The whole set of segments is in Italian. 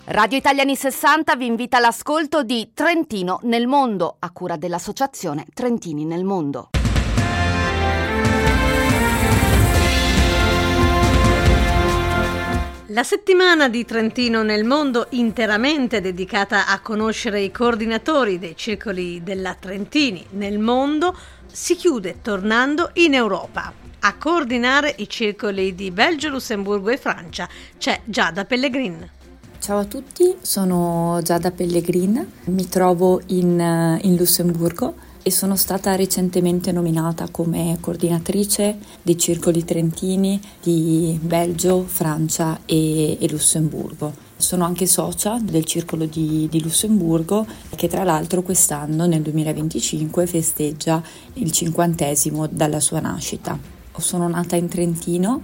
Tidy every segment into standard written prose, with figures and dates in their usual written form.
Radio Italiani 60 vi invita all'ascolto di Trentino nel mondo, a cura dell'associazione Trentini nel mondo. La settimana di Trentino nel mondo, interamente dedicata a conoscere i coordinatori dei circoli della Trentini nel mondo, si chiude tornando in Europa. A coordinare i circoli di Belgio, Lussemburgo e Francia c'è Giada Pellegrin. Ciao a tutti, sono Giada Pellegrin, mi trovo in Lussemburgo e sono stata recentemente nominata come coordinatrice dei circoli trentini di Belgio, Francia e Lussemburgo. Sono anche socia del circolo di Lussemburgo, che tra l'altro quest'anno, nel 2025, festeggia il 50° dalla sua nascita. Sono nata in Trentino,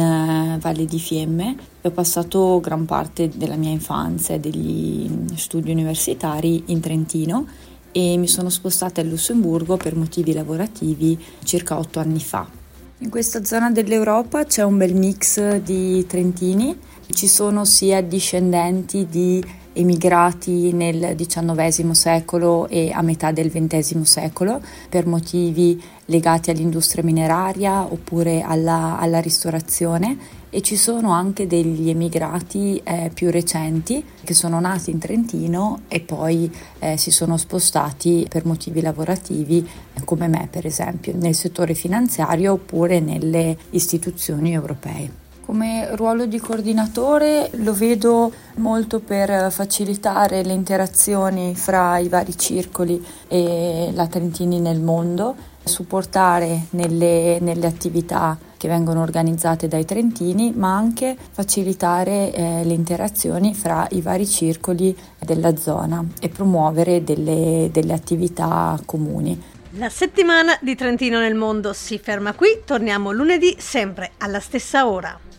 in Valle di Fiemme, e ho passato gran parte della mia infanzia e degli studi universitari in Trentino e mi sono spostata a Lussemburgo per motivi lavorativi circa 8 anni fa. In questa zona dell'Europa c'è un bel mix di trentini, ci sono sia discendenti di emigrati nel XIX secolo e a metà del XX secolo per motivi legati all'industria mineraria oppure alla ristorazione, e ci sono anche degli emigrati più recenti che sono nati in Trentino e poi si sono spostati per motivi lavorativi, come me per esempio, nel settore finanziario oppure nelle istituzioni europee. Come ruolo di coordinatore lo vedo molto per facilitare le interazioni fra i vari circoli e la Trentini nel mondo, supportare nelle attività che vengono organizzate dai trentini, ma anche facilitare le interazioni fra i vari circoli della zona e promuovere delle attività comuni. La settimana di Trentino nel mondo si ferma qui, torniamo lunedì sempre alla stessa ora.